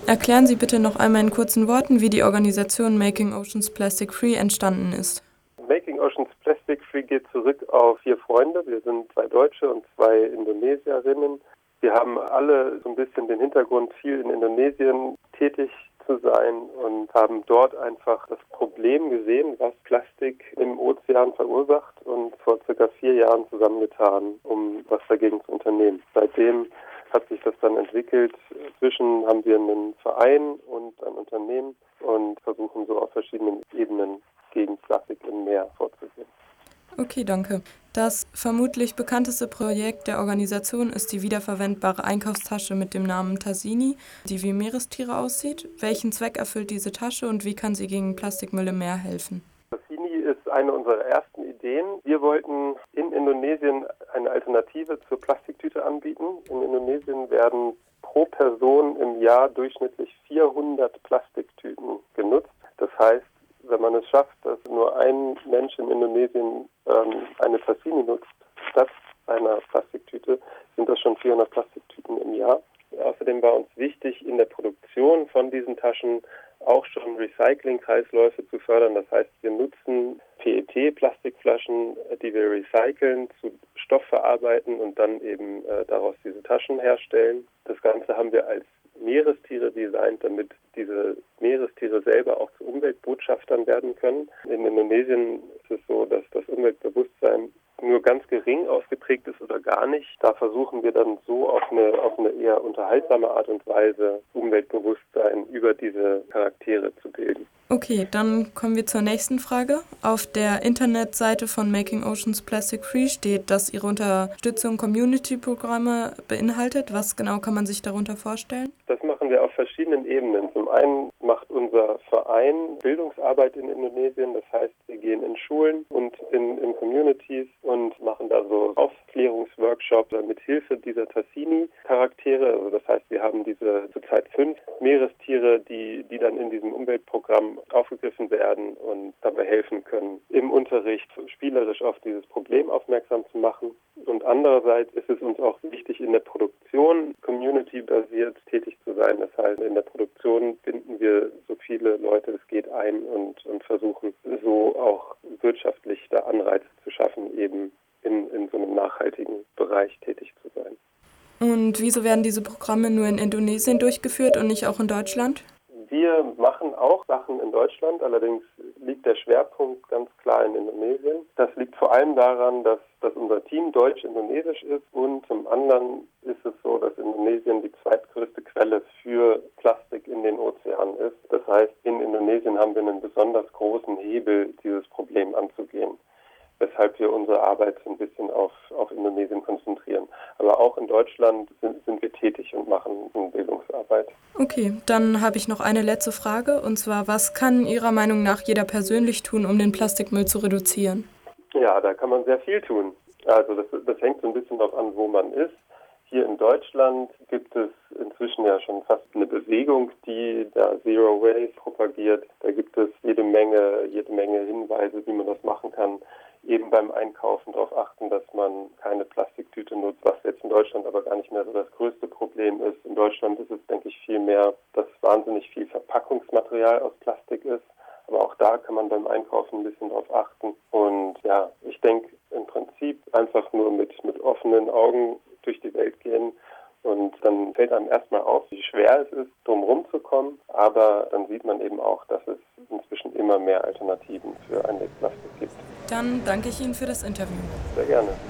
Erklären Sie bitte noch einmal in kurzen Worten, wie die Organisation Making Oceans Plastic Free entstanden ist. Making Oceans Plastic Free geht zurück auf 4 Freunde. Wir sind 2 Deutsche und 2 Indonesierinnen. Wir haben alle so ein bisschen den Hintergrund, viel in Indonesien tätig zu sein und haben dort einfach das Problem gesehen, was Plastik im Ozean verursacht und vor circa 4 Jahren zusammengetan, um was dagegen zu unternehmen. Seitdem hat sich das dann entwickelt. Inzwischen haben wir einen Verein und ein Unternehmen und versuchen so auf verschiedenen Ebenen gegen Plastik im Meer vorzugehen. Okay, danke. Das vermutlich bekannteste Projekt der Organisation ist die wiederverwendbare Einkaufstasche mit dem Namen Tassini, die wie Meerestiere aussieht. Welchen Zweck erfüllt diese Tasche und wie kann sie gegen Plastikmüll im Meer helfen? Tassini ist eine unserer ersten Ideen. Wir wollten in Indonesien eine Alternative zur Plastiktüte anbieten. In Indonesien werden pro Person im Jahr durchschnittlich 400 Plastiktüten genutzt. Das heißt, wenn man es schafft, dass nur ein Mensch in Indonesien eine Tassini nutzt, statt einer Plastiktüte, sind das schon 400 Plastiktüten im Jahr. Außerdem war uns wichtig, in der Produktion von diesen Taschen auch schon Recycling-Kreisläufe zu fördern. Das heißt, wir nutzen PET-Plastikflaschen, die wir recyceln, zu Stoff verarbeiten und dann eben daraus diese Taschen herstellen. Das Ganze haben wir als Meerestiere designt, damit diese Meerestiere selber auch zu Umweltbotschaftern werden können. In Indonesien ist es so, dass das Umweltbewusstsein nur ganz gering ausgeprägt ist oder gar nicht. Da versuchen wir dann so auf eine eher unterhaltsame Art und Weise Umweltbewusstsein über diese Charaktere zu bilden. Okay, dann kommen wir zur nächsten Frage. Auf der Internetseite von Making Oceans Plastic Free steht, dass Ihre Unterstützung Community-Programme beinhaltet. Was genau kann man sich darunter vorstellen? Das machen wir auf verschiedenen Ebenen. Zum einen macht unser Verein Bildungsarbeit in Indonesien. Das heißt, wir gehen in Schulen und in Communities und machen da so Aufklärungsworkshops mit Hilfe dieser Tassini-Charaktere. Also das heißt, wir haben diese zurzeit 5 Meerestiere, die dann in diesem Umweltprogramm aufgegriffen werden und dabei helfen können, im Unterricht spielerisch auf dieses Problem aufmerksam zu machen. Und andererseits ist es uns auch wichtig, in der Produktion community-basiert tätig zu sein. Das heißt, in der Produktion binden wir so viele Leute es geht ein und versuchen so auch wirtschaftlich da Anreize zu schaffen, eben in so einem nachhaltigen Bereich tätig zu sein. Und wieso werden diese Programme nur in Indonesien durchgeführt und nicht auch in Deutschland? Wir machen auch Sachen in Deutschland, allerdings liegt der Schwerpunkt ganz klar in Indonesien. Das liegt vor allem daran, dass unser Team deutsch-indonesisch ist und zum anderen ist es so, dass Indonesien die zweitgrößte Quelle für Plastik in den Ozeanen ist. Das heißt, in Indonesien haben wir einen besonders großen Hebel, dieses Problem anzugehen, weshalb wir unsere Arbeit so ein bisschen auf Indonesien konzentrieren. Aber auch in Deutschland sind wir tätig und machen Bildungsarbeit. Okay, dann habe ich noch eine letzte Frage, und zwar, was kann Ihrer Meinung nach jeder persönlich tun, um den Plastikmüll zu reduzieren? Ja, da kann man sehr viel tun. Also das hängt so ein bisschen darauf an, wo man ist. Hier in Deutschland gibt es inzwischen ja schon fast eine Bewegung, die da Zero Waste propagiert. Da gibt es jede Menge Hinweise, wie man das machen kann. Eben beim Einkaufen darauf achten, dass man keine Plastiktüte nutzt, was jetzt in Deutschland aber gar nicht mehr so das größte Problem ist. In Deutschland ist es, denke ich, viel mehr, dass wahnsinnig viel Verpackungsmaterial aus Plastik ist. Aber auch da kann man beim Einkaufen ein bisschen drauf achten. Und ja, ich denke im Prinzip einfach nur mit offenen Augen durch die Welt gehen. Und dann fällt einem erstmal auf, wie schwer es ist, drum rumzukommen. Aber dann sieht man eben auch, dass es inzwischen immer mehr Alternativen für Einwegplastik gibt. Dann danke ich Ihnen für das Interview. Sehr gerne.